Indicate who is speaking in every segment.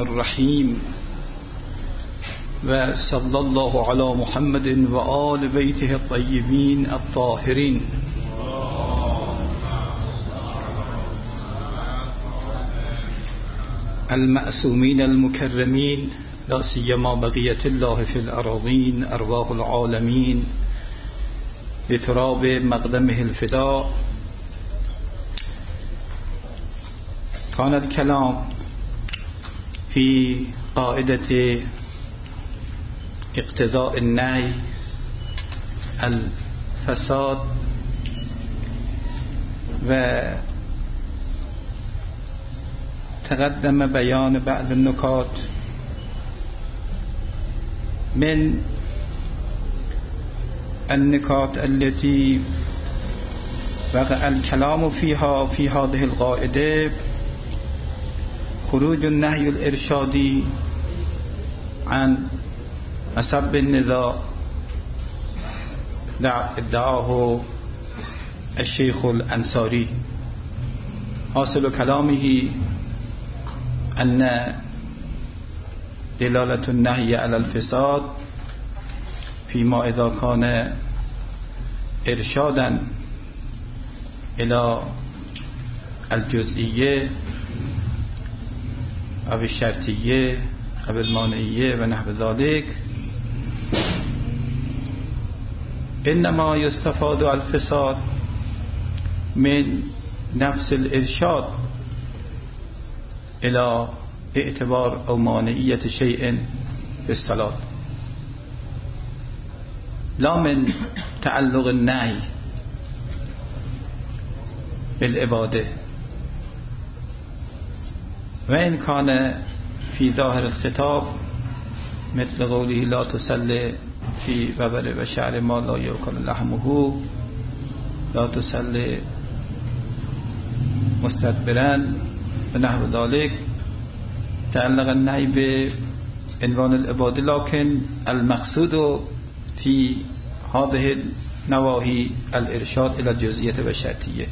Speaker 1: الرحیم و صلی الله علی محمد و آل بیته الطیبین الطاهرین. المعصومین المکرمین لا سیما بقیة الله فی الأراضین ارواح العالمین بتراب مقدمه الفداء. كان الكلام في قاعدة اقتضاء النهي الفساد وتقدم بيان بعض النكات من النكات التي وقع الكلام فيها في هذه القاعدة خروج النهي الإرشادي عن مسب النذاء ادعاه الشيخ الأنصاري. حاصل كلامه أن دلالة النهي على الفساد فيما إذا كان إرشادا إلى الجزئية أو الشرطية أو المانعية ونحو ذلك إنما يستفاد الفساد من نفس الإرشاد إلى اعتبار أو مانعية شيء في الصلاة، لا من تعلق النهي بالعبادة. وإن كان في ظاهر الخطاب مثل قوله لا تصلي في ببر وشعر ما لا يأكل لحمه، لا تصلي مستدبرا ونحو ذلك، تعلق النهي بعنوان العبادة، لكن المقصود في هذه النواهي الإرشاد إلى الجزئية والشرطية،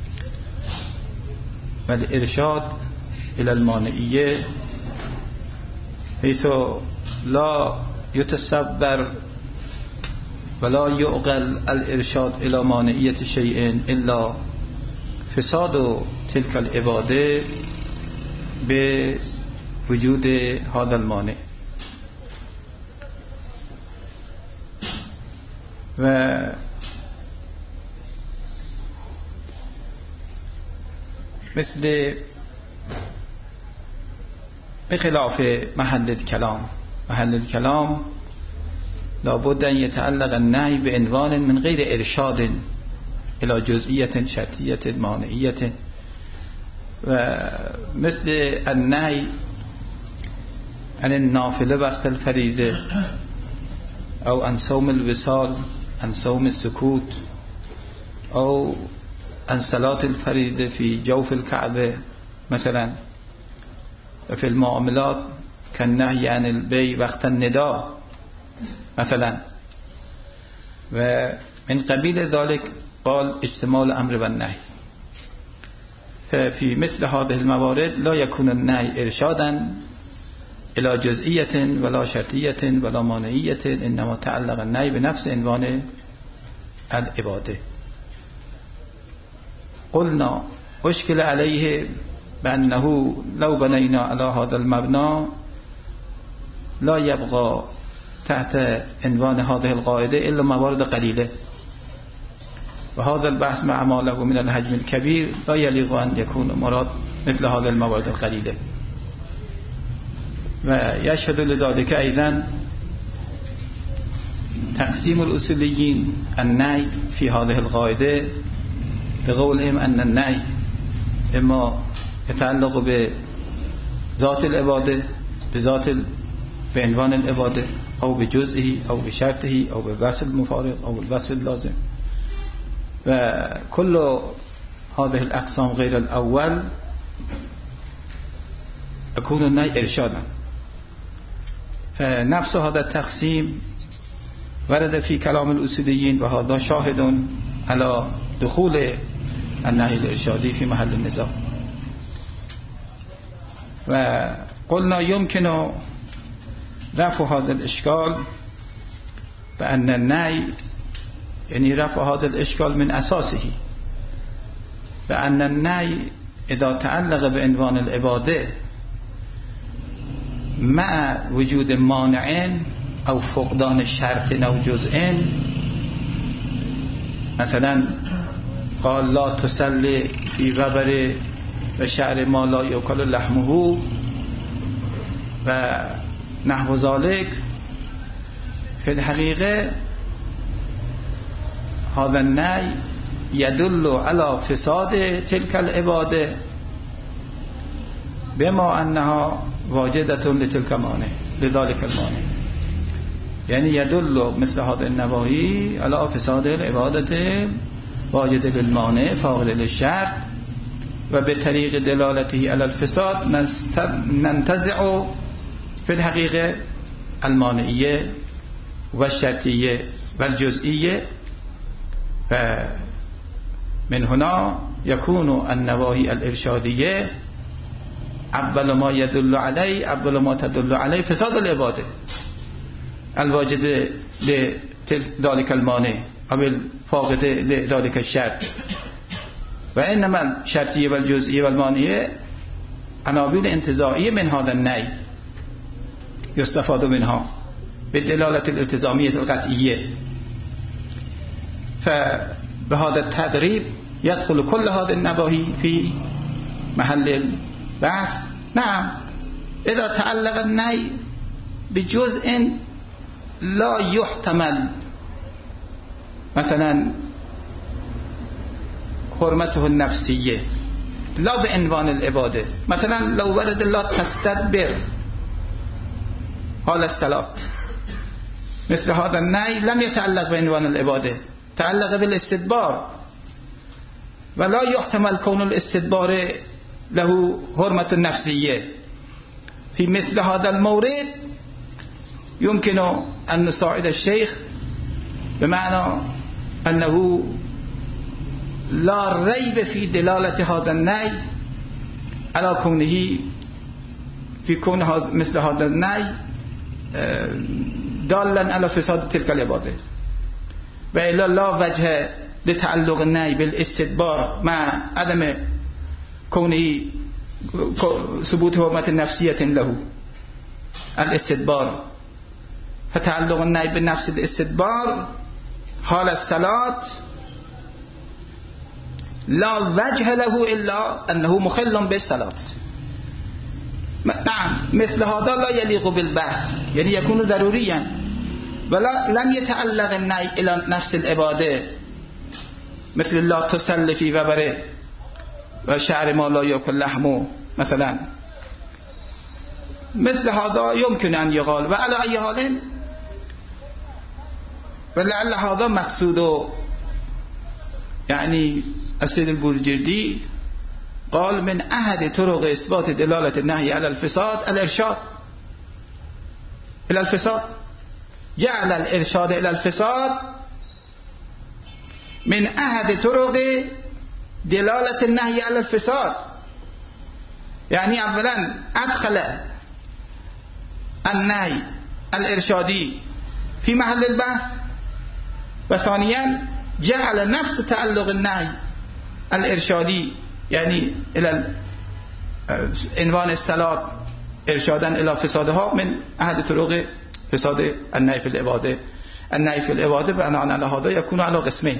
Speaker 1: والإرشاد إلى المانعية حيث لا يتصبر ولا يعقل الإرشاد إلى مانعية شيء إلا فساد تلك العبادة بوجود هذا المانع. و مثل بخلاف محل الكلام لابد أن يتعلق النهي بعنوان من غير إرشاد إلى جزئية شرطية مانعية. ومثل النهي عن النافلة وقت الفريضة أو عن صوم الوصال، عن صوم السكوت، أو عن صلاة الفريضة في جوف الكعبة مثلا. وفي المعاملات كالنهي عن البيع وقت النداء مثلا. ومن قبيل ذلك قال اجتماع الأمر والنهي. ففي مثل هذه الموارد لا يكون النهي إرشادا إلى جزئية ولا شرطية ولا مانعية، إنما تعلق النهي بنفس عنوان العبادة. قلنا أشكل عليه بأنه لو بنينا على هذا المبنى لا يبقى تحت عنوان هذه القاعدة إلا موارد قليلة، وهذا البحث مع ما له من الحجم الكبير لا يليق أن يكون مراد مثل هذه الموارد القليلة. ويشهد لذلك أيضا تقسيم الأصوليين النهي في هذه القاعدة بقولهم أن النهي إما يتعلق بذات العبادة، بعنوان العبادة، أو بجزئه أو بشرطه أو بوصف المفارق أو بالوصف اللازم. وكل هذه الأقسام غير الأول يكون النهي إرشادا. فنفس هذا التقسيم ورد في كلام الأصوليين، وهذا شاهد على دخول النهي الإرشادي في محل النزاع. و قلنا يمكن رفع هذا الإشكال بأن النهي يعني رفع هذا الإشكال من أساسه، بأن النهي إذا تعلق بعنوان العبادة مع وجود مانعين أو فقدان شرط أو جزئين، مثلا قال لا تصلي في وبر و شعر ما لا یؤکل لحمه و نحو ذلك، في الحقيقة هذا النهي يدل على فساد تلك العبادة بما أنها واجدة لتلك مانع لذلك المانع، يعني يدل مثل هذا النواهي على فساد العبادة واجد للمانع فاقد للشرط، وبطريق دلالته على الفساد ننتزع في الحقيقة المانعية والشرطية والجزئية، فمن هنا يكون النواهي الإرشادية أول ما يدل عليه أول ما تدل عليه فساد العبادة الواجد لذلك المانع أو الفاقد لذلك الشرط، وإنما الشرطية والجزئية والمانعية عناوين انتزاعية من هذا النهي يستفاد منها بالدلالة الالتزامية القطعية، فبهذا التدريب يدخل كل هذه النواهي في محل البحث. نعم، إذا تعلق النهي بجزء لا يحتمل، مثلا حرمته النفسية لا بعنوان العبادة، مثلا لو ورد الله تستدبر حال الصلاة، مثل هذا النهي لم يتعلق بعنوان العبادة، تعلق بالاستدبار، ولا يحتمل كون الاستدبار له حرمة النفسية. في مثل هذا المورد يمكن أن نساعد الشيخ بمعنى أنه لا ريب في دلالة هذا النهي على كونه في كون مثل هذا النهي دالا على فساد تلك العبادة، وإلا لا وجه لتعلق النهي بالاستدبار مع عدم كونه ثبوت حرمة نفسية له الاستدبار، فتعلق النهي بنفس الاستدبار حال الصلاة لا وجه له إلا أنه مخل بالصلاة. نعم، مثل هذا لا يليق بالبحث، يعني يكون ضروريا، ولا لم يتعلق النهي إلى نفس العبادة، مثل لا تصلي في وبر و شعر ما لا يأكل لحمه مثلا، مثل هذا يمكن أن يقال. وعلى أي حال ولعل هذا مقصود يعني السيد البورجردي قال من أحد طرق إثبات دلالة النهي على الفساد الإرشاد إلى الفساد، جعل الإرشاد إلى الفساد من أحد طرق دلالة النهي على الفساد، يعني أولا أدخل النهي الإرشادي في محل البحث، وثانيا جعل نفس تعلق النهي الإرشادي يعني إلى عنوان الصلاة إرشادا إلى فسادها من أحد طرق فساد النهي في العبادة. النهي في العبادة بناء على هذا يكون على قسمين: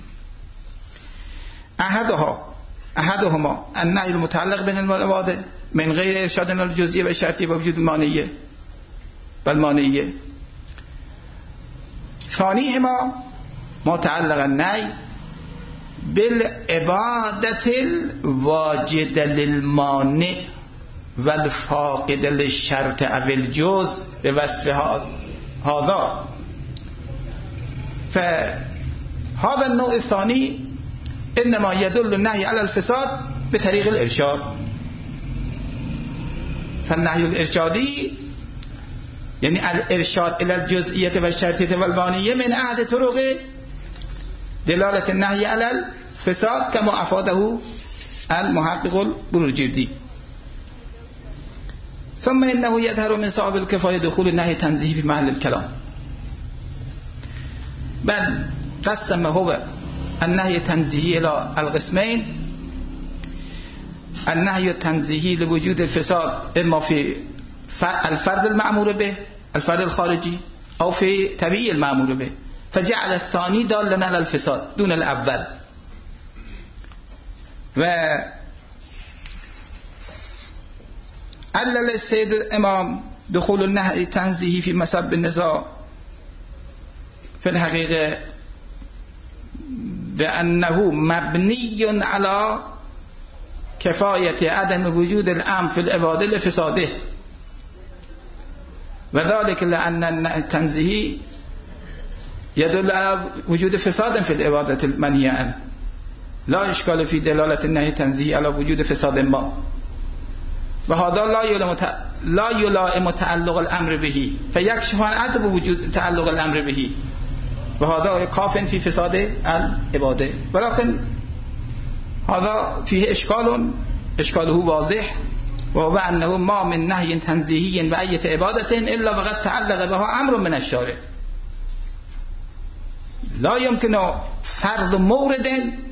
Speaker 1: أحدهما النهي المتعلق بالعبادة من غير إرشاد الجزئي والشرطي ووجود المانعية بالمانعية، ثانيهما ما تعلق النهي بالعبادة الواجدة للمانع والفاقد للشرط أو الجزء بوصف هذا. فهذا النوع الثاني إنما يدل النهي على الفساد بطريق الإرشاد، فالنهي الإرشادي يعني الإرشاد إلى الجزئية والشرطية والمانعية من أحد طرق دلالة النهي على الفساد كما أفاده المحقق البورجردي. ثم انه يظهر من صعب الكفايه دخول النهي التنزيهي في محل الكلام. بل قسم هو النهي التنزيهي الى القسمين: النهي التنزيهي لوجود الفساد اما في الفرد المأمور به، الفرد الخارجي، او في تبعی المأمور به، فجعل الثاني دالا على الفساد دون الاول. و علل السيد الامام دخول النهي التنزيهي في مسبب النزاع في الحقيقة بأنه مبني على كفاية عدم وجود الأمر في العبادة لفساده، وذلك لأن التنزيهي يدل على وجود فساد في العبادة المنهي عنه، لا إشكال في دلالة النهي التنزيهي على وجود فساد ما، وهذا لا يلائم تعلق الأمر به فيكشف عن عدم وجود تعلق الأمر به، وهذا كاف في فساد العبادة. ولكن هذا فيه إشكاله واضح، وهو أنه ما من نهي تنزيهي بأية عبادة إلا وقد تعلق بها أمر من الشارع. لا يمكن فرض مورد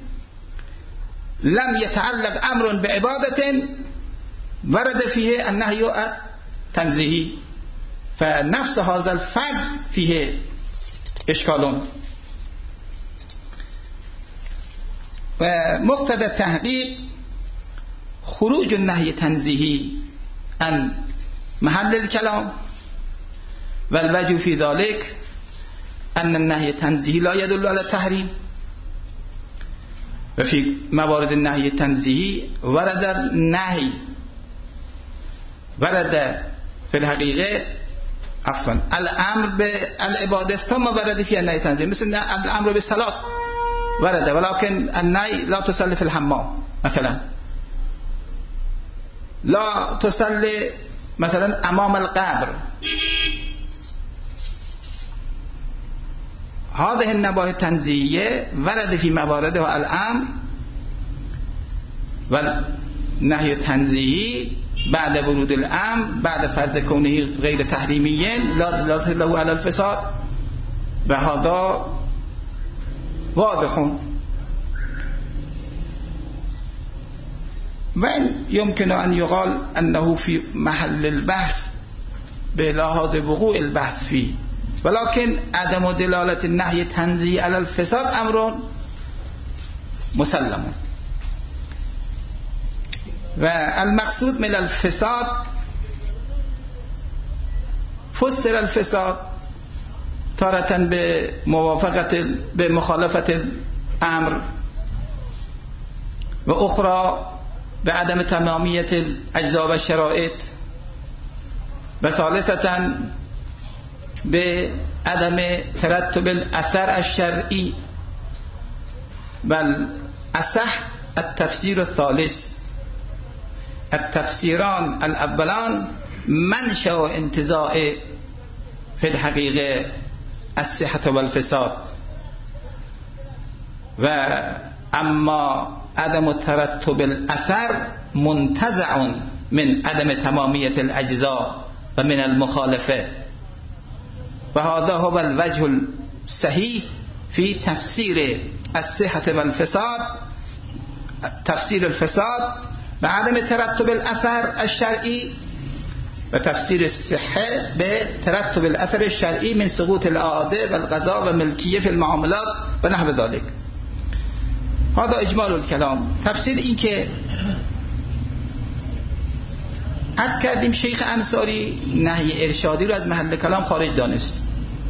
Speaker 1: لم يتعلق أمر بعبادة ورد فيه النهي التنزيهي، فنفس هذا الفرد فيه إشكال. ومقتضى التحقيق خروج النهي التنزيهي عن محل الكلام، والوجه في ذلك أن النهي التنزيهي لا يدل على التحريم، وفي موارد النهي التنزيهي ورد النهي في الحقيقة الأمر بالعبادة ثم ورد في النهي التنزيهي، مثل الأمر بالصلاة ورد، ولكن النهي لا تصلي في الحمام مثلا، لا تصلي مثلا أمام القبر. هذه النواهي التنزيهية ورد في مواردها الأمر والنهي التنزيهي بعد ورود الأمر بعد فرض كونه غير تحريميا لا دلالة له على الفساد، وهذا واضح. وإن يمكن أن يقال أنه في محل البحث بلحاظ وقوع البحث فيه، ولكن عدم دلالة النهي التنزيهي على الفساد أمر مسلم. والمقصود من الفساد فسر الفساد تارة بمخالفة الأمر، وأخرى بعدم تمامية الأجزاء والشرائط، وثالثة بعدم ترتب الأثر الشرعي. بل أصح التفسير الثالث. التفسيران الأولان منشأ انتزاع في الحقيقة الصحة والفساد، وأما عدم ترتب الأثر منتزع من عدم تمامية الأجزاء ومن المخالفة، وهذا هو الوجه الصحيح في تفسير الصحة والفساد. تفسير الفساد بعدم ترتب الأثر الشرعي، وتفسير الصحة بترتب الأثر الشرعي من سقوط العادة والقضاء والملكية في المعاملات ونحو ذلك. هذا إجمال الكلام. تفسير این که عرض کردیم شیخ انصاری نهی ارشادی رو از محل کلام خارج دانست.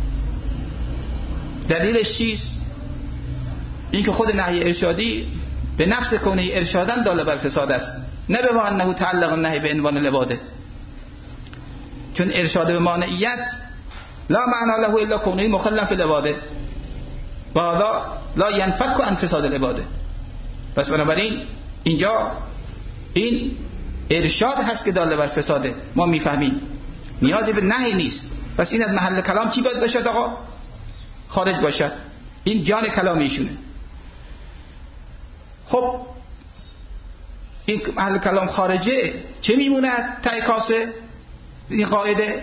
Speaker 1: دلیلش چیست؟ این که خود نهی ارشادی به نفس کونه ارشادن داله بر فساد است، نه به انه تعلق النهی به عنوان العباده، چون ارشاد به مانعیت لا معنی له الا کونه مخلا فی العباده و هذا لا ينفك عن فساد العباده. پس بنابراین اینجا این ارشاد هست که داله بر فساده، ما میفهمیم نیازی به نهی نیست. پس این از محل کلام چی باید باشد آقا؟ خارج باشد. این جان کلام ایشونه. خب این محل کلام خارجه چه میمونه ته کاسه؟ این قاعده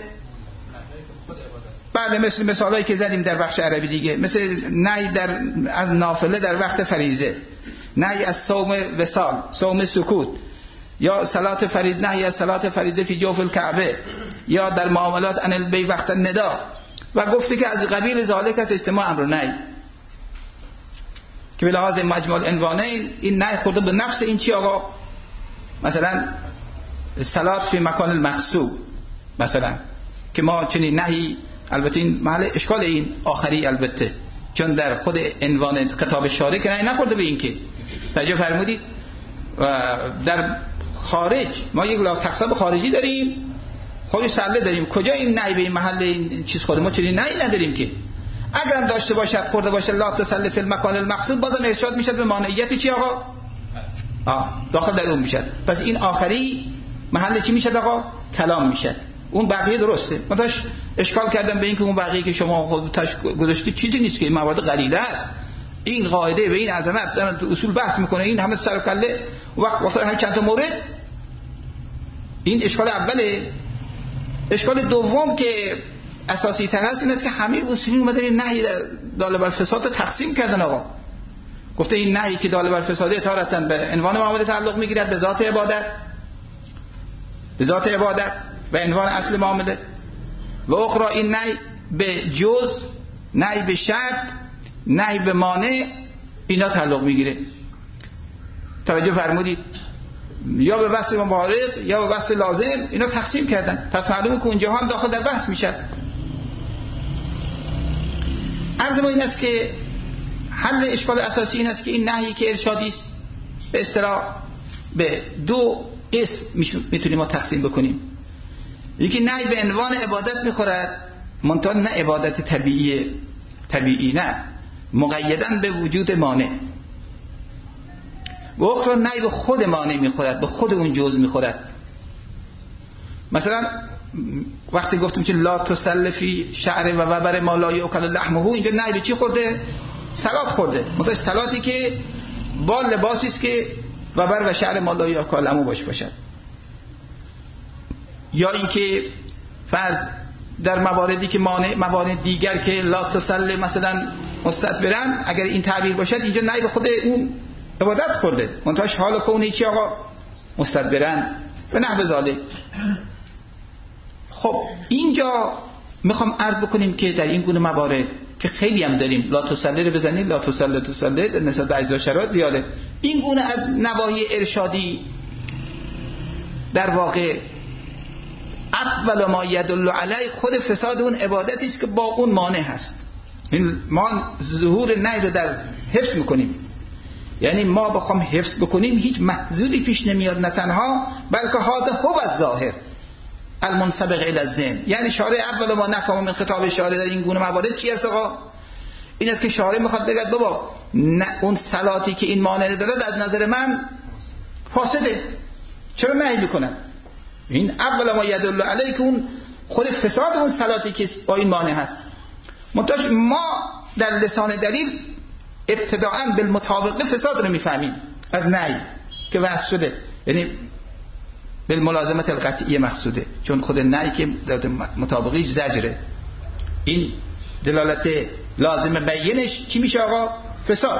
Speaker 1: بله مثل مثالایی که زدیم در بخش عربی دیگه، مثل نهی از نافله در وقت فریضه، نهی از صوم وصال، صوم سکوت، یا صلات فرید، نهی از صلات فریضه فی جوف الکعبه، یا در معاملات ان البی وقت الندا، و گفته که از قبیل ذالک از اجتماع امر نهی، که به لحاظ مجموع العنوانه این نهی خورده به نفس این چی آقا؟ مثلا صلات فی مکان المقصود مثلا، که ما چنین نهی، البته این محل اشکال این آخری البته، چون در خود عنوان خطاب شارع که نهی نخورده به این که توجه فرمودید. و در خارج ما یک لا تقسم خارجی داریم، خود سله داریم، کجا این نهی به این محل این چیز خورده؟ ما چنین نهی نداریم که. اگرم داشته باشد خورده باشه لا تسل فی المکان المقصود، بازم ارشاد میشد به مانعیت چی آقا؟ داخل در اون میشد. پس این آخری محل چی میشد آقا؟ کلام میشد. اون بقیه درسته. من داشت اشکال کردم به این که اون بقیه که شما خودتاش گذاشتید چیزی نیست، که این موارد قلیله است. این قاعده به این عظمت دارن تو اصول بحث میکنه، این همه سر و کله وقت هر چند تا مورد. این اشکال اوله. اشکال دوم که اساسی تر هست این است که همه اصولی اومدن این نهی دال بر فساد تقسیم کردن آقا. گفته این نهی که دال بر فساد اطاعتا به عنوان معامله تعلق میگیرد به ذات عبادت، به ذات عبادت و عنوان اصل معامله، و اخرى این نهی به جز، نهی به شرط، نهی به مانع، اینا تعلق میگیره. توجه فرمودید؟ یا به وصف مبارک یا به وصف لازم، اینا تقسیم کردن. پس معلومه که اونجا هم داخل در بحث میشه. عرض ما این است که حل اشکال اساسی این است که این نهی که ارشادی است به اصطلاح به دو قسم میتونیم ما تقسیم بکنیم. یکی نهی به عنوان عبادت میخورد، منتها نه عبادت طبیعی نه، مقیداً به وجود مانع. و اخرى نهی به خود مانع میخورد، به خود اون جزء میخورد. مثلا وقتی گفتم که لا تسل فی شعر و وبر ما لا یاکل لحمه، اینجا نهی به چی خورده؟ صلات خورده. مثلا صلاتی که با لباسی است که وبر و شعر ما لا یاکل لحمه باشد. یا اینکه فرض در مواردی که موارد دیگر که لا تسل مثلا مستدبرن، اگر این تعبیر باشد اینجا نهی به خود اون عبادت خورده، منتهاش حال کونه چی آقا؟ مستدبرن و نحو ذالک. خب اینجا میخوام عرض بکنیم که در این گونه موارد که خیلی هم داریم، لا تسلی رو بزنید، لا تسلی نسبت به اجزا شرایط زیاده، این گونه از نواهی ارشادی در واقع اول ما یدل علی خود فساد اون عبادتی است که با اون مانع هست. ما ظهور نهی رو در حفظ میکنیم، یعنی ما بخوام حفظ بکنیم هیچ محذوری پیش نمیاد، نه تنها بلکه هذا هو الظاهر المنسبق الی الذهن. یعنی شارع اول ما نفهم من خطاب شارع در این گونه موارد چی است آقا؟ این است که شارع میخواد بگه بابا اون صلاتی که این مانع داره از نظر من فاسده، چرا نهی میکنن؟ این اول ما یدل علیه که اون خود فساد اون صلاتی که با این مانع هست. منتها ما در لسان دلیل ابتداءً بالمطابقه فساد رو میفهمیم از نهی که وصف شده، یعنی بالملازمت القطعیه مقصوده، چون خود نهی که مطابقیش زجره. این دلالت لازم بینش چی میشه آقا؟ فساد.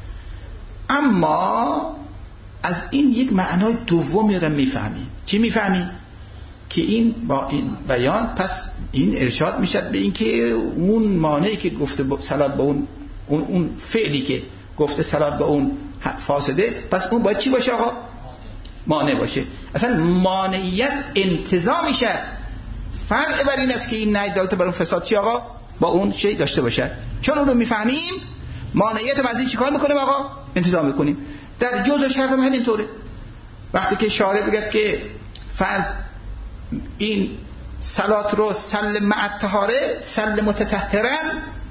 Speaker 1: اما از این یک معنای دومی رو میفهمیم. چی میفهمیم؟ که این با این بیان پس این ارشاد میشه به این که اون مانعی که گفته صلات با اون فعلی که گفته صلات با اون فاسده، پس اون باید چی باشه آقا؟ مانع باشه. اصلا مانعیت انتزاع میشه. فرق بر این است که این نهی دلالت بر اون فساد چی آقا؟ با اون شی داشته باشه. چون اون رو میفهمیم مانعیت رو از این چیکار میکنیم آقا؟ انتزاع میکنیم. در جزء شرط هم همینطوره. وقتی که شارع بگه که فرض این صلات رو سل مع الطهاره سل متطهرن،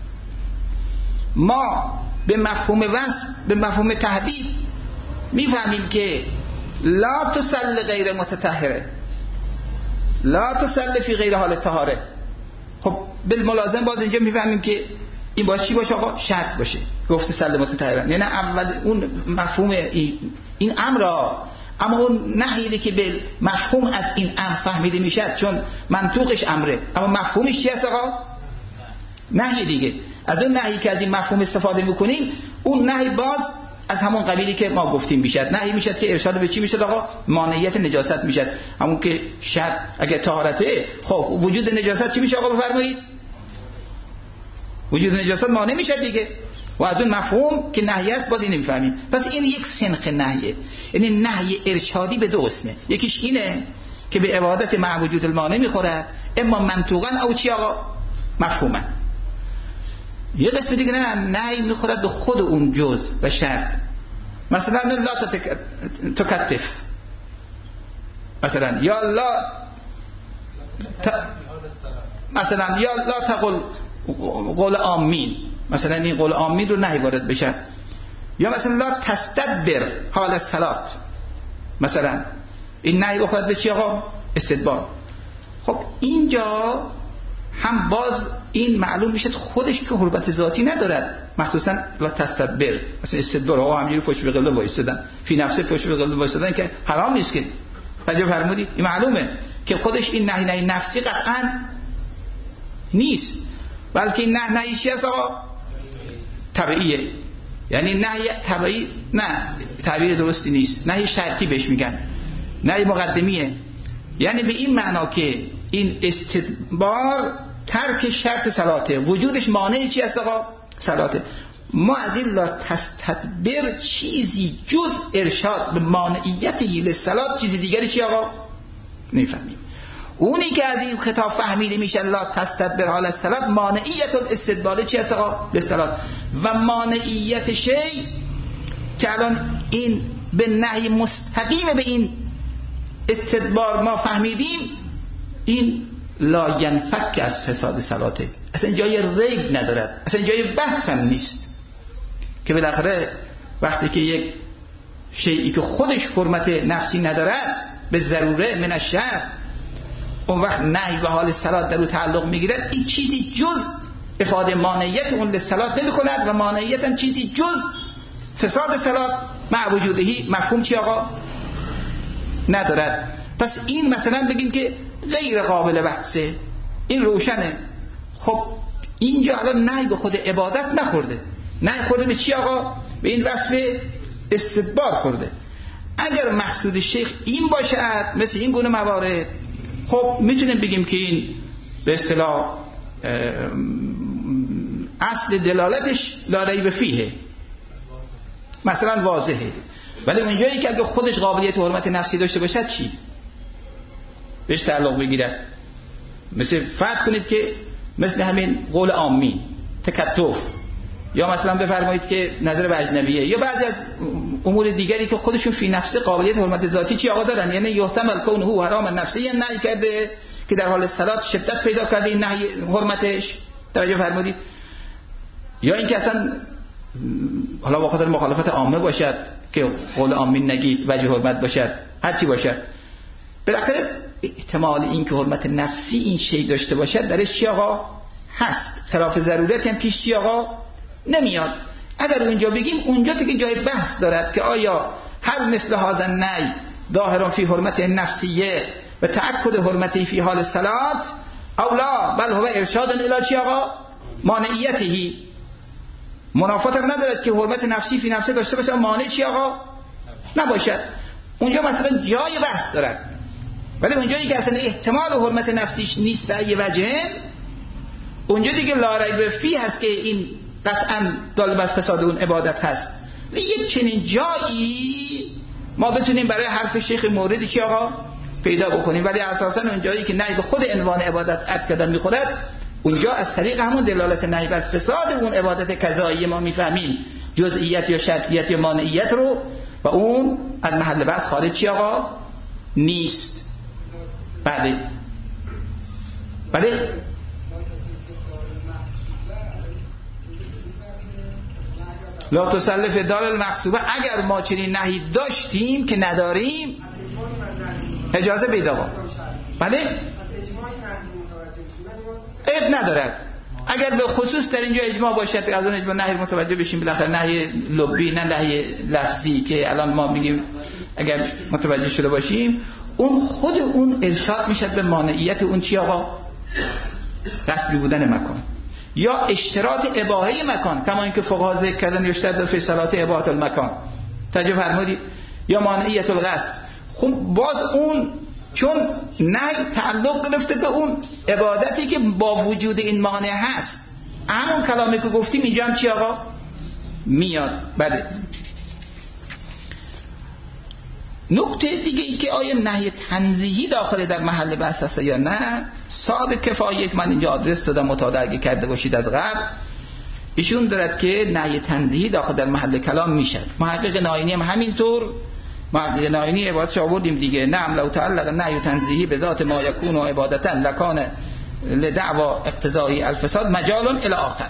Speaker 1: ما به مفهوم وصف، به مفهوم تحدید میفهمیم که لا تسل غیر متطهره، لا تسل فی غیر حال طهاره. خب بالملازم باز اینجا میفهمیم که این باید چی باشه آقا؟ شرط باشه. گفته سل متطهرن، یعنی اول اون مفهوم این امر اما اون نهی که به مفهوم از این امر فهمیده میشه، چون منطوقش امره اما مفهومش چی است آقا؟ نهی دیگه. از اون نهی که از این مفهوم استفاده میکنیم، اون نهی باز از همون قبیلی که ما گفتیم میشد. نهی میشد که ارشاد به چی میشد آقا؟ مانعیت نجاست میشد. همون که شرط اگه طهارته، خب وجود نجاست چی میشه آقا بفرمایید؟ وجود نجاست مانع میشه دیگه. و از اون مفهوم که نهی است باز این نمیفهمیم. پس این یک سنخ نهیه، یعنی نهی ارشادی به دو قسمه. یکیش اینه که به عبادت مع وجود المانع میخورد، اما منطوقا او چی آقا؟ مفهوما. یه قسم دیگه نه، نهی میخورد به خود اون جز و شرط. مثلا لا تکتف، مثلا یا لا مثلا یا لا تقل قول آمین، مثلا این قول آمین رو نهی وارد بشه. یا مثلا لا تستدبر حال الصلات، مثلا این نهی بخورد به چی آقا؟ استدبار. خب اینجا هم باز این معلوم میشه خودش که حرمت ذاتی ندارد، مخصوصا لا تستدبر، مثلا استدبار ها همینجوری پشت به قبله وایسادن، فی نفسه پشت به قبله وایسادن که حرام نیست که توجه فرمودید. این معلومه که خودش این نهی نفسی قطعا نیست، بلکه این نهی چی است آقا؟ طبیعیه. یعنی نهی طبیعی، نه تعبیر درستی نیست، نهی شرطی بهش میگن، نهی مقدمیه. یعنی به این معنا که این استدبار ترک شرط صلاته، وجودش مانع چی است آقا؟ صلاته. ما از این لا تستدبر چیزی جز ارشاد به مانعیتی للصلات، چیزی دیگری چی آقا؟ نمیفهمیم. اونی که از این خطاب فهمیده میشه لا تستدبر حال الصلات، مانعیت الاستدبار چی است آقا؟ للصلات. و مانعیت شی که الان این به نهی مستقیم به این استدبار ما فهمیدیم، این لا ینفک از فساد صلاته، اصلا جای ریب ندارد، اصلا جای بحث هم نیست. که بالاخره وقتی که یک شیئی که خودش حرمت نفسی ندارد به ضروره من الشرع، اون وقت نهی به حال صلات در او تعلق میگیرد، این چیزی جز افاده مانعیت اون للصلات نمی کند و مانعیت هم چیزی جز فساد صلات مع وجودهی مفهوم چی آقا؟ ندارد. پس این مثلا بگیم که غیر قابل بحثه، این روشنه. خب اینجا الان نهی به خود عبادت نخورده، نهی خورده به چی آقا؟ به این وصف استدبار خورده. اگر مقصود شیخ این باشد مثل این گونه موارد، خب میتونیم بگیم که این به اصطلاح اصل دلالتش لا ریب فیه، مثلا واضحه. ولی اونجایی که اگه خودش قابلیت حرمت نفسی داشته باشد چی؟ بهش تعلق بگیرد. مثل فرض کنید که مثل همین قول عامی تکتف، یا مثلا بفرمایید که نظر به اجنبیه، یا بعضی از امور دیگری که خودشون فی نفس قابلیت حرمت ذاتی چی آقا دارن، یعنی یحتمل کونه حرام نفسی، یعنی نهی کرده که در حال صلات شدت پیدا کرده این نهی حرمتش، توجه فرمودید. یا اینکه اصلا حالا با خاطر مخالفت عامه باشد که قول عامین نگی وجه حرمت باشد، هر چی باشد، بالاخره احتمال این که حرمت نفسی این شی داشته باشد درش چی آقا هست، خلاف ضرورت هم پیش چی آقا نمیاد. اگر اونجا بگیم اونجا دیگه جای بحث دارد که آیا هل مثل هذا النهی ظاهر فی حرمت نفسیه و تأکد حرمتی فی حال صلات او لا بل هو ارشاد الی چی آقا مانعیته. منافات هم ندارد که حرمت نفسی فی نفسه داشته باشه مانع چی آقا نباشد. اونجا مثلا جای بحث دارد. ولی اونجایی که اصلا احتمال حرمت نفسیش نیست در یه وجه، اونجا دیگه لا ریب فی هست که این قطعا دال بر فساد اون عبادت هست. یه چنین جایی ما بتونیم برای حرف شیخ موردی چی آقا پیدا بکنیم. ولی اساسا اون جایی که نهی به خود عنوان عبادت عد کردن میخورد، اونجا از طریق همون دلالت نهی بر فساد اون عبادت قضایی ما میفهمیم جزئیت یا شرطیت یا مانعیت رو، و اون از محل بحث خارج چی آقا نیست. بله لا تسلف دار المقصوبه. اگر ما چنین نهی داشتیم که نداریم اجازه پیدا کن. بله عیب ندارد. اگر به خصوص در اینجا اجماع باشد از اون اجماع نهی متوجه بشیم، بالاخره نهی لبی نه نهی لفظی که الان ما میگیم اگر متوجه شده باشیم، اون خود اون ارشاد میشد به مانعیت اون چی آقا؟ قصری بودن مکان یا اشتراط اباحه مکان، کما اینکه فقها ذکر کردن یشترط فی صلات اباحه المکان، توجه فرمودید، یا مانعیت القصد. خب باز اون چون نه تعلق گرفته به اون عبادتی که با وجود این مانع هست، همون کلامی که گفتیم اینجا هم چی آقا میاد. بله. نکته دیگه ای که آیا نهی تنزیهی داخل در محل بحث است یا نه، صاحب کفایه من اینجا آدرس دادم، مطالعه اگه کرده باشید از قبل، ایشون دارد که نهی تنزیهی داخل در محل کلام میشه. محقق ناینی هم همینطور، محقق ناینی عبارتش آوردیم دیگه، نعم لو تعلق نهی تنزیهی به ذات ما یکون و عبادتا لکان لدعوا اقتضایی الفساد مجال الی آخر.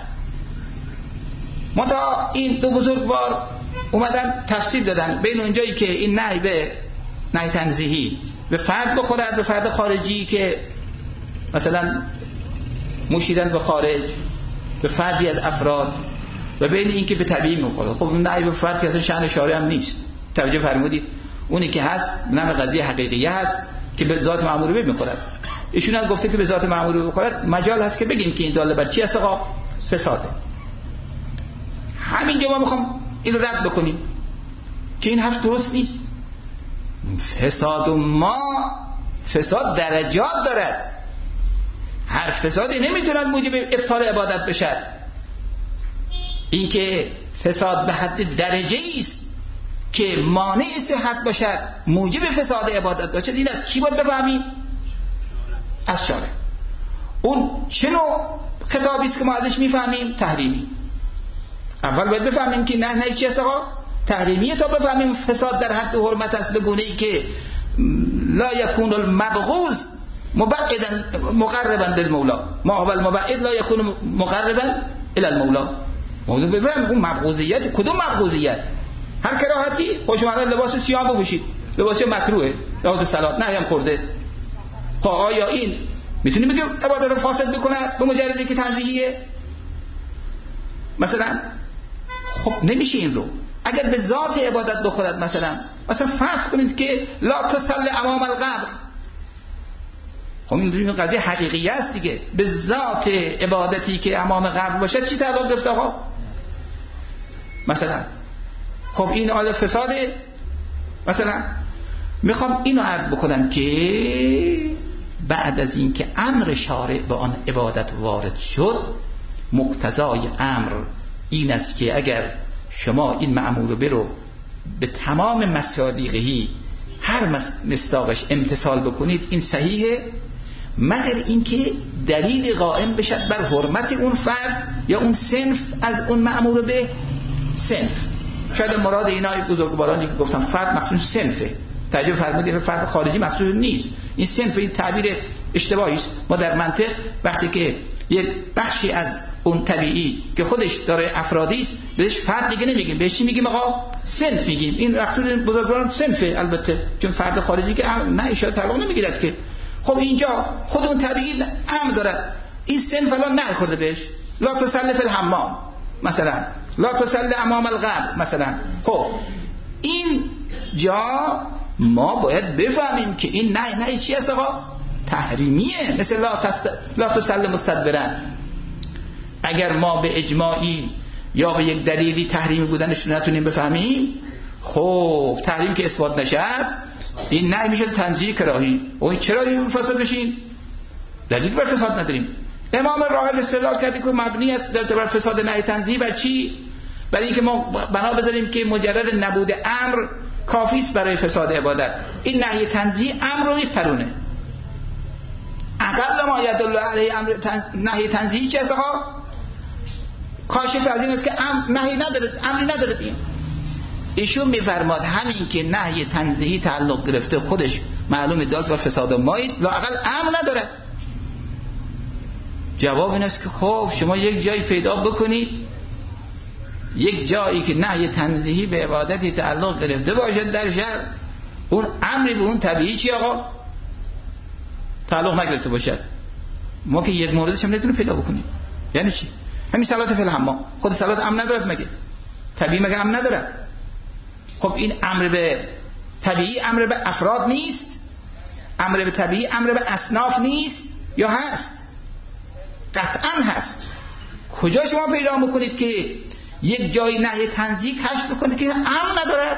Speaker 1: متا این دو بزرگوار اومدن تفسیر دادن بین اونجایی که این نهی به نهی تنزیهی به فرد بخورد، به فرد خارجی که مثلا مشیرن به خارج، به فردی از افراد، و بین این که به طبیعی میخوره. خب اون نهی به فرد که اصلا شأن شارع هم نیست، توجه فرمودید، اونی که هست نم قضیه حقیقیه هست که به ذات مأموره میخورد. ایشون هم گفته که به ذات مأموره بخورد، مجال هست که بگیم که این داله بر چی است آقا؟ فساده. همینجا ما میخوام اینو رد بکنیم که این حرف درست نیست. فساد ما فساد درجات دارد، هر فسادی نمیتوند موجب ابطال عبادت بشد. این که فساد به حد درجه است که مانع صحت باشد، موجب فساد عبادت باشد، این از کی باید بفهمیم؟ از شارع. اون چه نوع خطابی است که ما ازش میفهمیم؟ تحریمی. اول باید بفهمیم که نه چی است آقا؟ تحریمیه، تا بفهمیم فساد در حد حرمت است به گونه ای که لا یکون المبغوض مبعدا مقربا للمولا، ما هو المبعد لا یکون مقربا الی المولا. موضوع بفهمیم اون مبغوضیت کدوم مبغوضیت؟ هر کراهتی خوش اومد لباس سیاه بپوشید، لباس مکروهه، لباس صلات نه هم خورده. خب آیا این میتونی بگی عبادت فاسد بکنه به مجردی که تنزیهیه مثلا؟ خب نمیشه این رو. اگر به ذات عبادت بخورد، مثلا فرض کنید که لا تصلی امام القبر، خب این قضیه حقیقی است دیگه، به ذات عبادتی که امام قبر باشد چی تعلق گرفت آقا؟ مثلا خب این آل فساده. مثلا میخوام اینو عرض بکنم که بعد از این که امر شارع به آن عبادت وارد شد، مقتضای امر این است که اگر شما این مأمور برو به تمام مصادیقهی هر مصداقش امتثال بکنید، این صحیحه، مگر اینکه دلیل قائم بشد بر حرمت اون فرد یا اون صنف از اون مأمور به صنف. شاید مراد اینای بزرگوارانی که گفتم فرد مخصوص صنفه، توجه فرمودید، فرد خارجی مخصوص نیست. این صنف این تعبیر اشتباهی است. ما در منطق وقتی که یک بخشی از اون طبیعی که خودش داره افرادی است بهش فرد دیگه نمیگیم، بهش چی میگیم آقا؟ صنف میگیم. این مقصود بزرگواران صنفه، البته چون فرد خارجی که نه اشاره تعلق نمیگیرد که. خب اینجا خود اون طبیعی هم داره، این صنف الان نخورده بهش، لا تصلی فی الحمام مثلا، لا تصلی امام القبر مثلا. خب این جا ما باید بفهمیم که این نه چی است آقا؟ تحریمیه، مثل لا تصلی مستدبرن. اگر ما به اجماعی یا به یک دلیلی تحریمی بودنش رو نتونیم بفهمیم، خب تحریم که اثبات نشد، این نه میشه تنزیه کراهی. و چرا این فساد بشین؟ دلیل بر فساد نداریم. امام راحل استدلال کرده که مبنی است بر فساد نهی تنزیه. بر چی؟ برای اینکه ما بنا بذاریم که مجرد نبود امر کافی است برای فساد عبادت. این نهی تنزیه امر رو میپرونه. اقل ما یدل علیه امر نهی تنزیه چه است آقا؟ کاشف از این است که نهی نداره، امری نداره. ایشون میفرماد همین که نهی تنزیهی تعلق گرفته خودش معلومه داد بر فساد مایست، لااقل امر نداره. جواب این است که خب شما یک جایی پیدا بکنید، یک جایی که نهی تنزیهی به عبادتی تعلق گرفته باشد در شرع، اون امری به اون طبیعی چی آقا؟ تعلق نگرفته باشد. ما که یک موردش هم نتونیم پیدا بکنیم. یعنی چی؟ همین صلات فی الحمام، خود صلات امر ندارد مگه؟ طبیعی مگه امر نداره؟ خب این امر به طبیعی امر به افراد نیست؟ امر به طبیعی امر به اصناف نیست یا هست؟ قطعا هست. کجا شما پیدا میکنید که یک جای نهی تنزیه کشف بکنید که امر ندارد؟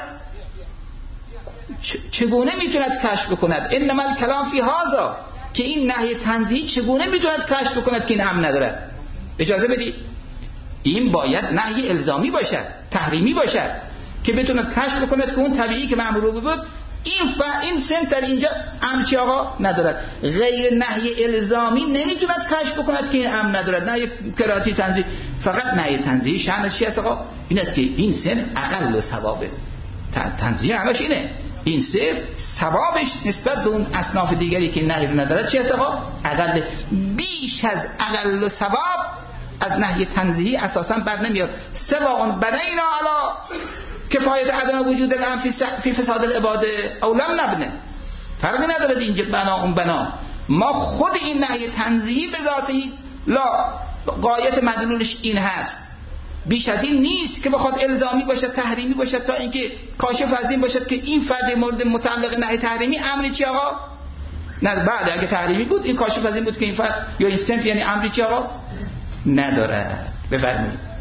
Speaker 1: چگونه میتوند کشف بکند؟ انما الکلام فی هذا، که این نهی تنزیه چگونه میتوند کشف بکند که این امر ندارد؟ اجازه بدید. این باید نهی الزامی باشد، تحریمی باشد که بتوند کشف بکند که اون طبیعی که مأمور بود این سنت در اینجا امر چی آقا ندارد. غیر نهی الزامی نمیتوند کشف بکند که این امر ندارد. نهی کراهتی تنزیه، فقط نهی تنزیه شأنش چی است آقا؟ این است که این سن اقل ثوابه. تنزیه عناش اینه، این صرف ثوابش نسبت به اون اصناف دیگری که نهی رو ندارد چی است آقا؟ اقل. بیش از اقل ثواب از نهی تنزیهی اساسا بر نمیاد. سواء بنینا علی کفایت عدم وجود الامر فی فساد العباده او لم نبنه، فرقی نداره اینجا بنا اون بنا. ما خود این نهی تنزیهی به ذاتی لا غایت مدلولش این هست، بیش از این نیست که بخواد الزامی باشد، تحریمی باشد، تا اینکه کاشف از این باشد که این فرد مورد متعلق نهی تحریمی امری چی آقا؟ نه بله، اگه تحریمی بود این کاشف از این بود که این فرد یا این صنف یعنی امری چی آقا؟ نداره. بفرمایید.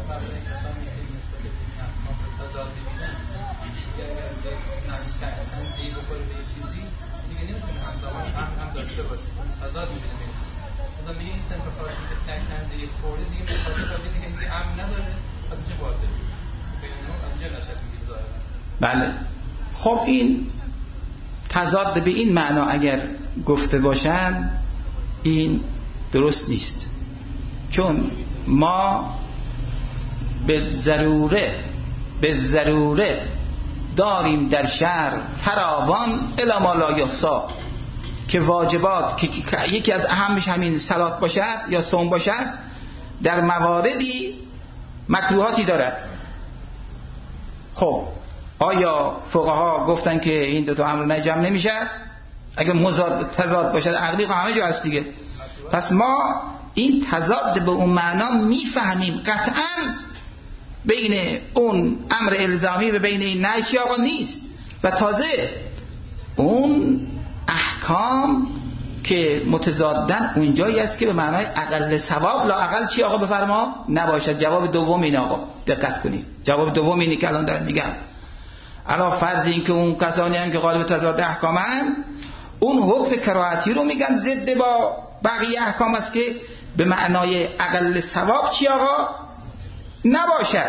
Speaker 2: آزاد می‌بینیم. مثلا میگه این سنت خاصی که تنزیه خورده دیگه مخاطب از اینه که دیگه امن نداره، خب چه باطل؟ اینو از نشأت میگیره ظاهرا.
Speaker 1: بله. خب این تضاد به این معنا اگر گفته باشن این درست نیست، چون ما به ضروره داریم در شهر فراوان الی ما لا یحصی که واجبات که یکی از اهمش همین صلات باشد یا صوم باشد در مواردی مکروهاتی دارد. خب آیا فقها گفتن که این دو تا امر جمع نمیشه؟ اگه تضاد باشد عقلی همه جا هست دیگه. پس ما این تضاد به اون معنا میفهمیم قطعا بین اون امر الزامی و بین این نهی چی آقا نیست. و تازه اون احکام که متضادن اونجایی است که به معنای اقل ثواب لا اقل چی آقا بفرما نباشد. جواب دوم این آقا دقت کنید، جواب دوم اینی که الان دارم میگم. علاوه فرض این که اون کسانی هم که غالب تضاد احکامن اون حکم کراهتی رو میگن ضد با بقیه احکام است که به معنای اقل ثواب چی آقا نباشد.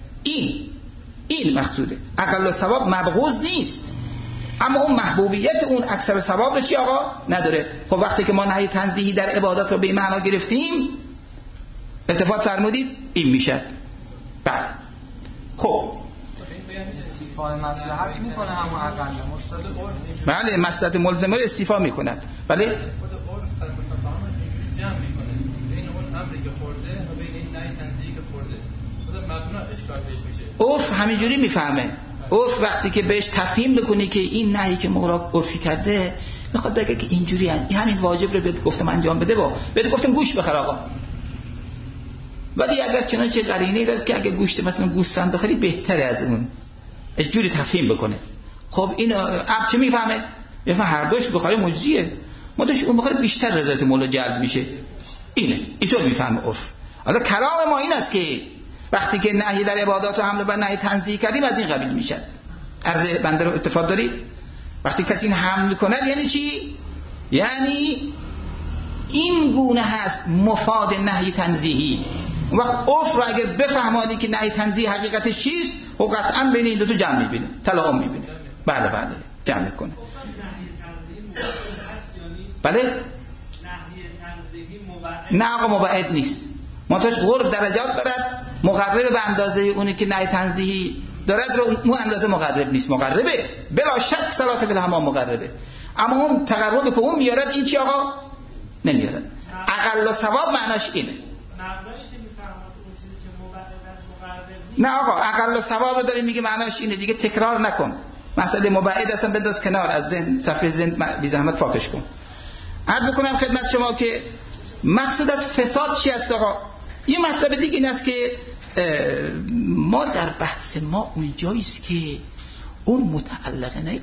Speaker 1: این مقصوده. اقل ثواب مبغوض نیست، اما اون محبوبیت اون اکثر ثواب رو چی آقا نداره. خب وقتی که ما نهی تنزیهی در عبادات رو به این معنا گرفتیم التفات فرمودید این میشه. بله خب
Speaker 2: استیفای مصلحت میکنه همون اقل
Speaker 1: بله مصلحت ملزمه رو استیفا میکند. بله
Speaker 2: خود عرف در متفاهم جمع میکنه بین اون امری که خورده و بین این نهی تنزیهی که خورده. خود مبنا اشکال بهش میشه.
Speaker 1: عرف همینجوری میفهمه. عرف وقتی که بهش تفهیم بکنی که این نهی که مغراق عرفی کرده میخواد بگه که اینجوری همین واجب رو بهت گفتم انجام بده، بهت گفتم گوشت بخر آقا، ولی اگر چنانچه قرینه‌ای داره که اگه گوشت مثلا گوسفند بخری بهتره از اون، اینجوری تفهیم بکنه. خب این عبد چه میفهمه؟ میفهمه هر دوش بخاری مجزیه، ماداش اون بخاری بیشتر رضایت مولا جلب میشه. اینطور میفهمه عرف. حالا کلام ما این است که وقتی که نهی در عبادات و حمله بر نهی تنزیه کردیم از این قبیل میشه. عرض بنده رو اتفاق داری؟ وقتی کسی این حمل کنه یعنی چی؟ یعنی این گونه هست مفاد نهی تنزیهی. اون وقت عرف رو اگر بفهمانی که نهی تنزیه حقیقتش چیست و قطعا بین این دو جمع میبینه، تلاقی میبینه. بله جمع کنه. بله نه آقا مبعد نیست، منتهاش قرب درجات دارد، مقرب به اندازه اونی که نهی تنزیهی دارد رو اون اندازه مقرب نیست. مقربه بلا شک صلات بالحمام مقربه، اما اون تقرب که اون میارد این چی آقا نمیارد. اقل ثواب معناش اینه. نه آقا اقل ثواب رو داریم میگه معناش اینه دیگه، تکرار نکن. مسئله مبعد اصلا بنداز کنار، از ذهن صفحه ذهن بی زحمت پاکش کن. عرض کنم خدمت شما که مقصود از فساد چی است آقا؟ یه مطلب دیگه این است که ما در بحث ما اونجاییست که اون متعلقه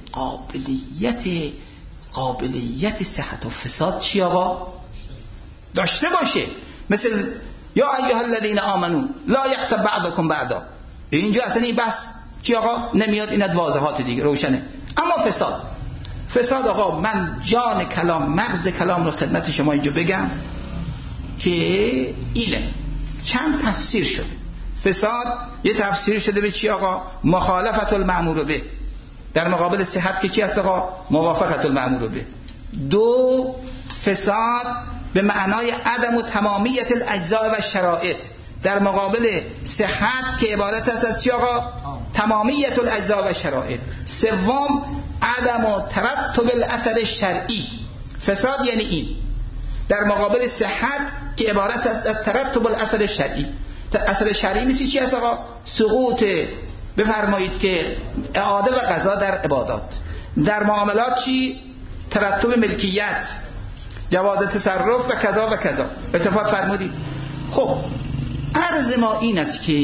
Speaker 1: قابلیت صحت و فساد چی آقا داشته باشه. مثل یا ایها الذین آمنو لا یغتب بعضکم بعضا، اینجا اصلا این بحث چی آقا نمیاد، این واضحات دیگه روشنه. اما فساد آقا من جان کلام مغز کلام رو خدمت شما اینجا بگم که اینه. چند تفسیر شده فساد. یه تفسیر شده به چی آقا؟ مخالفت المأمور به، در مقابل صحت که چی هست آقا؟ موافقت المأمور به. دو، فساد به معنای عدم و تمامیت الاجزاء و شرایط، در مقابل صحت که عبارت است از چی آقا؟ تمامیت الاجزاء و شرایط. سوم، عدم و ترتب الاثر شرعی. فساد یعنی این، در مقابل صحت که عبارت است از ترتب الاثر شرعی. اثر شرعی مثل چی است آقا؟ سقوط، بفرمایید که اعاده و قضا در عبادات. در معاملات چی؟ ترتب ملکیت، جواز تصرف و کذا و کذا. اتفاق فرمودید. خب عرض ما این است که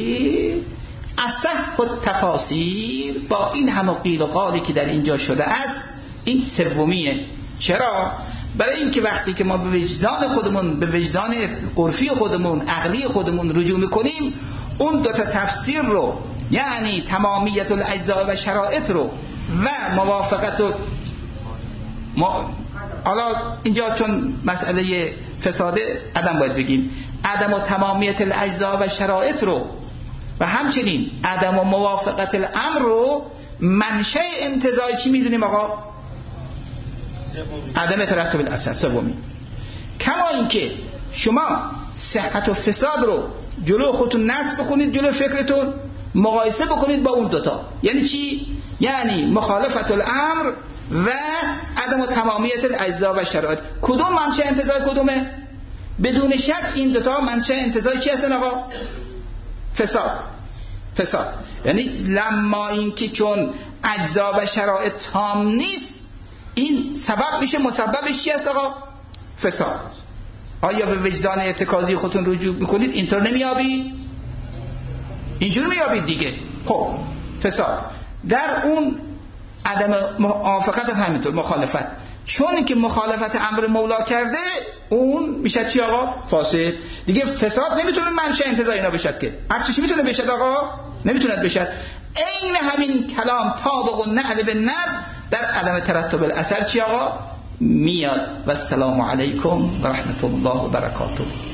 Speaker 1: اصح التفاسیر با این همه قیل و قالی که در اینجا شده است این سومیه. چرا؟ برای اینکه وقتی که ما به وجدان خودمون، به وجدان عرفی خودمون، عقلی خودمون رجوع میکنیم، اون دو تا تفسیر رو، یعنی تمامیت الاجزاء و شرایط رو و موافقت حالا اینجا چون مسئله فساده عدم باید بگیم، عدم و تمامیت الاجزاء و شرایط رو و همچنین عدم و موافقت الامر رو منشأ انتزاع چی میدونیم آقا؟ عدم ترتب الاثر. سومی. کما اینکه شما صحت و فساد رو جلو خودتون نصب بکنید، جلو فکرتون مقایسه بکنید با اون دوتا. یعنی چی؟ یعنی مخالفت الامر و عدم و تمامیت الاجزاء و شرایط. کدوم منشأ انتزاع کدومه؟ بدون شک این دوتا منشأ انتزاع چی هستن آقا؟ فساد. یعنی لما اینکه چون اجزا و شرایط تام نیست، این سبب میشه، مسببش چی هست آقا؟ فساد. آیا به وجدان ارتکازی خودتون رجوع میکنید اینطور نمیابید؟ اینجور میابید دیگه. خب فساد در اون عدم موافقت همینطور مخالفت، چون که مخالفت امر مولا کرده اون میشه چی آقا؟ فاسد. دیگه فساد نمیتونه منشأ انتزاع اینا بشد که. عکسش میتونه بشد آقا؟ نمیتونه بشد. عین همین کلام طابق النعل بالنعل در عدم ترتب الاثر چی آقا؟ میاد. و السلام علیکم و رحمت الله و برکاته.